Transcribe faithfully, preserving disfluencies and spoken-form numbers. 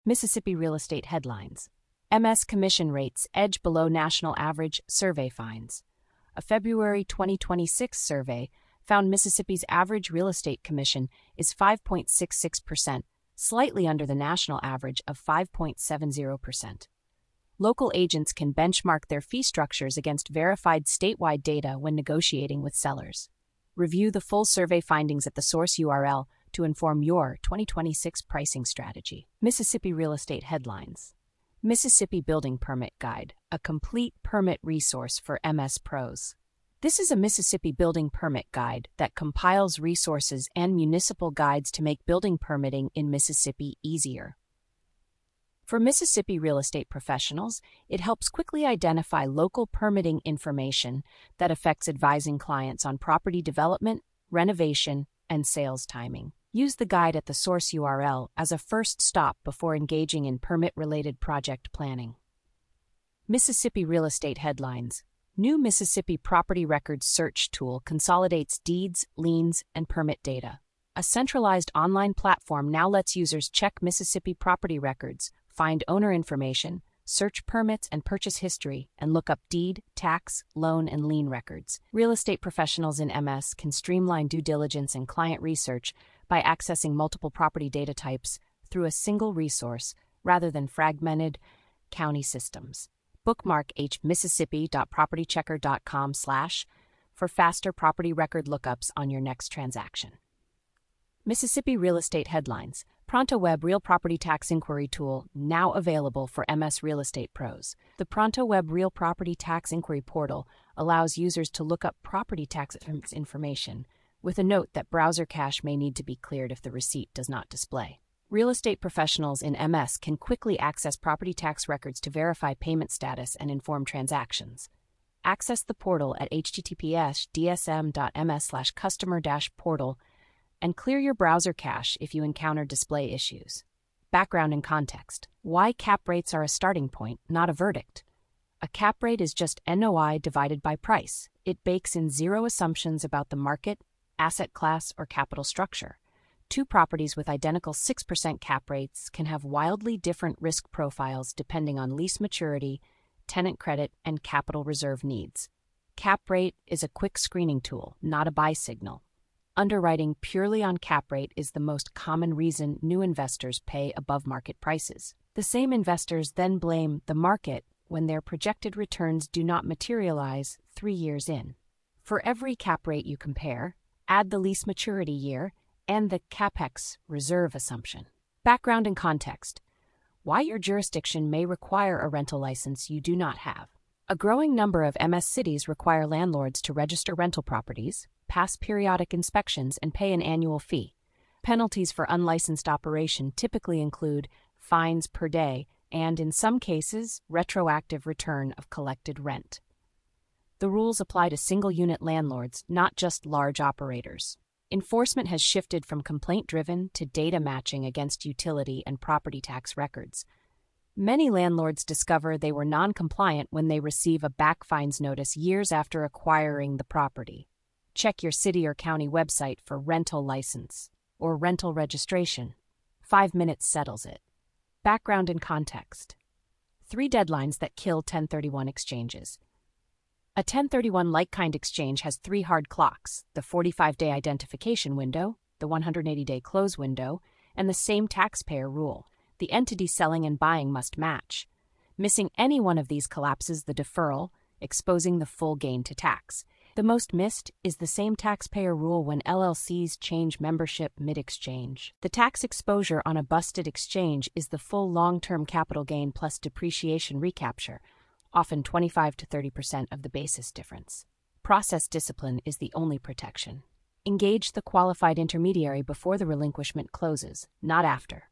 Mississippi real estate headlines. M S commission rates edge below national average, survey finds. A February twenty twenty-six survey found Mississippi's average real estate commission is five point six six percent, slightly under the national average of five point seven zero percent. Local agents can benchmark their fee structures against verified statewide data when negotiating with sellers. Review the full survey findings at the source U R L to inform your twenty twenty-six pricing strategy. Mississippi real estate headlines. Mississippi Building Permit Guide, a complete permit resource for M S pros. This is a Mississippi building permit guide that compiles resources and municipal guides to make building permitting in Mississippi easier. For Mississippi real estate professionals, it helps quickly identify local permitting information that affects advising clients on property development, renovation, and sales timing. Use the guide at the source U R L as a first stop before engaging in permit-related project planning. Mississippi real estate headlines. New Mississippi Property Records Search tool consolidates deeds, liens, and permit data. A centralized online platform now lets users check Mississippi property records, find owner information, search permits and purchase history, and look up deed, tax, loan, and lien records. Real estate professionals in M S can streamline due diligence and client research by accessing multiple property data types through a single resource rather than fragmented county systems. Bookmark h mississippi dot property checker dot com slash for faster property record lookups on your next transaction. Mississippi real estate headlines. ProntoWeb Real Property Tax Inquiry Tool now available for M S real estate pros. The ProntoWeb Real Property Tax Inquiry portal allows users to look up property tax information, with a note that browser cache may need to be cleared if the receipt does not display. Real estate professionals in M S can quickly access property tax records to verify payment status and inform transactions. Access the portal at h t t p s d s m dot m s slash customer dash portal and clear your browser cache if you encounter display issues. Background and context. Why cap rates are a starting point, not a verdict. A cap rate is just N O I divided by price. It bakes in zero assumptions about the market, asset class, or capital structure. Two properties with identical six percent cap rates can have wildly different risk profiles depending on lease maturity, tenant credit, and capital reserve needs. Cap rate is a quick screening tool, not a buy signal. Underwriting purely on cap rate is the most common reason new investors pay above market prices. The same investors then blame the market when their projected returns do not materialize three years in. For every cap rate you compare, add the lease maturity year and the CapEx reserve assumption. Background and context. Why your jurisdiction may require a rental license you do not have. A growing number of M S cities require landlords to register rental properties, pass periodic inspections, and pay an annual fee. Penalties for unlicensed operation typically include fines per day and, in some cases, retroactive return of collected rent. The rules apply to single-unit landlords, not just large operators. Enforcement has shifted from complaint-driven to data matching against utility and property tax records. Many landlords discover they were non-compliant when they receive a back fines notice years after acquiring the property. Check your city or county website for rental license or rental registration. Five minutes settles it. Background and context. Three deadlines that kill ten thirty-one exchanges. A ten thirty-one like-kind exchange has three hard clocks: the forty-five day identification window, the one hundred eighty day close window, and the same taxpayer rule. The entity selling and buying must match. Missing any one of these collapses the deferral, exposing the full gain to tax. The most missed is the same taxpayer rule when L L Cs change membership mid-exchange. The tax exposure on a busted exchange is the full long-term capital gain plus depreciation recapture, often twenty-five to thirty percent of the basis difference. Process discipline is the only protection. Engage the qualified intermediary before the relinquishment closes, not after.